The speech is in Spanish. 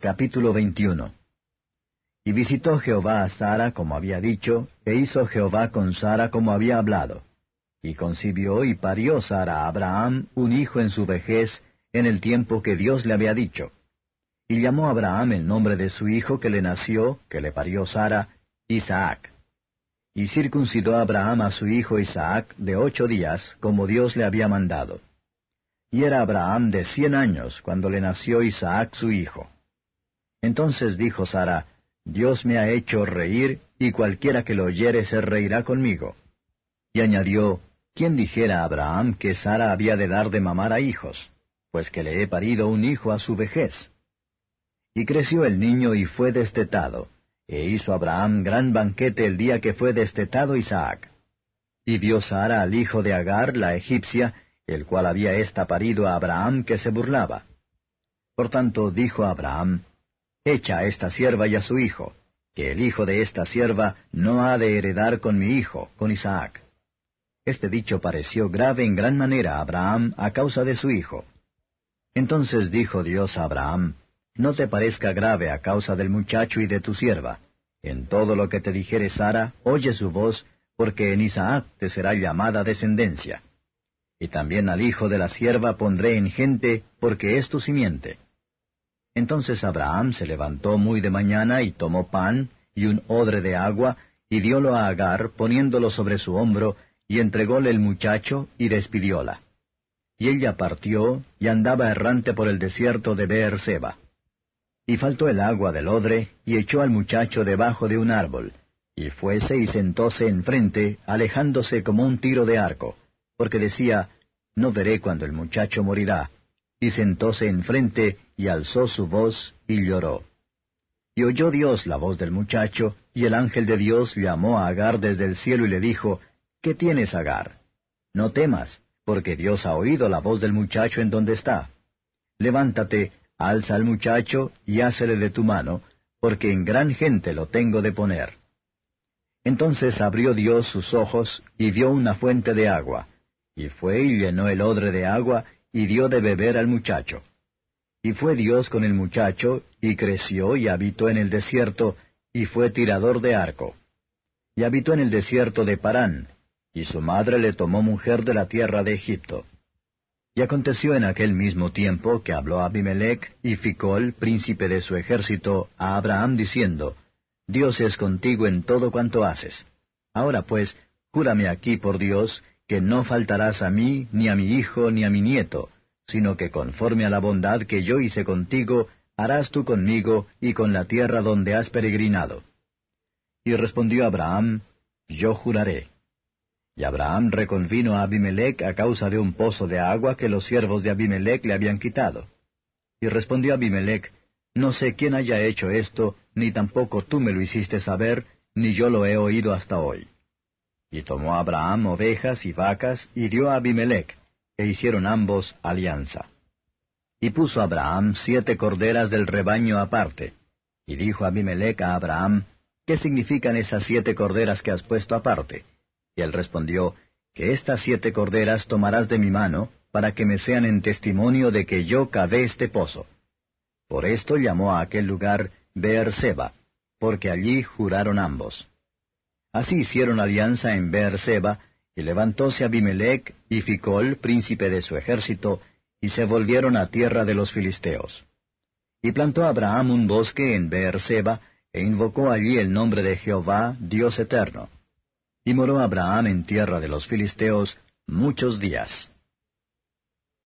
Capítulo 21. Y visitó Jehová a Sara como había dicho, e hizo Jehová con Sara como había hablado. Y concibió y parió Sara a Abraham un hijo en su vejez, en el tiempo que Dios le había dicho. Y llamó Abraham el nombre de su hijo que le nació, que le parió Sara, Isaac. Y circuncidó Abraham a su hijo Isaac de 8 días, como Dios le había mandado. Y era Abraham de 100 años cuando le nació Isaac su hijo. Entonces dijo Sara, Dios me ha hecho reír, y cualquiera que lo oyere se reirá conmigo. Y añadió, ¿quién dijera a Abraham que Sara había de dar de mamar a hijos? Pues que le he parido un hijo a su vejez. Y creció el niño y fue destetado, e hizo Abraham gran banquete el día que fue destetado Isaac. Y vio Sara al hijo de Agar, la egipcia, el cual había ésta parido a Abraham, que se burlaba. Por tanto dijo a Abraham, echa a esta sierva y a su hijo, que el hijo de esta sierva no ha de heredar con mi hijo, con Isaac. Este dicho pareció grave en gran manera a Abraham a causa de su hijo. Entonces dijo Dios a Abraham, no te parezca grave a causa del muchacho y de tu sierva. En todo lo que te dijere Sara, oye su voz, porque en Isaac te será llamada descendencia. Y también al hijo de la sierva pondré en gente, porque es tu simiente. Entonces Abraham se levantó muy de mañana y tomó pan y un odre de agua, y diólo a Agar, poniéndolo sobre su hombro, y entrególe el muchacho, y despidióla. Y ella partió, y andaba errante por el desierto de Beer-seba. Y faltó el agua del odre, y echó al muchacho debajo de un árbol, y fuese y sentóse enfrente, alejándose como un tiro de arco, porque decía, no veré cuando el muchacho morirá. Y sentóse enfrente, y alzó su voz, y lloró. Y oyó Dios la voz del muchacho, y el ángel de Dios llamó a Agar desde el cielo y le dijo, ¿qué tienes, Agar? No temas, porque Dios ha oído la voz del muchacho en donde está. Levántate, alza al muchacho, y hácele de tu mano, porque en gran gente lo tengo de poner. Entonces abrió Dios sus ojos, y vio una fuente de agua, y fue y llenó el odre de agua, y dio de beber al muchacho. Y fue Dios con el muchacho, y creció y habitó en el desierto, y fue tirador de arco. Y habitó en el desierto de Parán, y su madre le tomó mujer de la tierra de Egipto. Y aconteció en aquel mismo tiempo que habló Abimelech y Ficol, príncipe de su ejército, a Abraham diciendo, Dios es contigo en todo cuanto haces. Ahora pues, júrame aquí por Dios, que no faltarás a mí, ni a mi hijo, ni a mi nieto, sino que conforme a la bondad que yo hice contigo, harás tú conmigo y con la tierra donde has peregrinado. Y respondió Abraham, yo juraré. Y Abraham reconvino a Abimelech a causa de un pozo de agua que los siervos de Abimelech le habían quitado. Y respondió Abimelech, no sé quién haya hecho esto, ni tampoco tú me lo hiciste saber, ni yo lo he oído hasta hoy. Y tomó Abraham ovejas y vacas, y dio a Abimelech, e hicieron ambos alianza. Y puso Abraham 7 corderas del rebaño aparte. Y dijo Abimelech a Abraham, ¿qué significan esas 7 corderas que has puesto aparte? Y él respondió, que estas 7 corderas tomarás de mi mano, para que me sean en testimonio de que yo cavé este pozo. Por esto llamó a aquel lugar Beer-seba, porque allí juraron ambos. Así hicieron alianza en Beer-seba, y levantóse Abimelech y Ficol, príncipe de su ejército, y se volvieron a tierra de los filisteos. Y plantó Abraham un bosque en Beer-seba, e invocó allí el nombre de Jehová, Dios eterno. Y moró Abraham en tierra de los filisteos muchos días.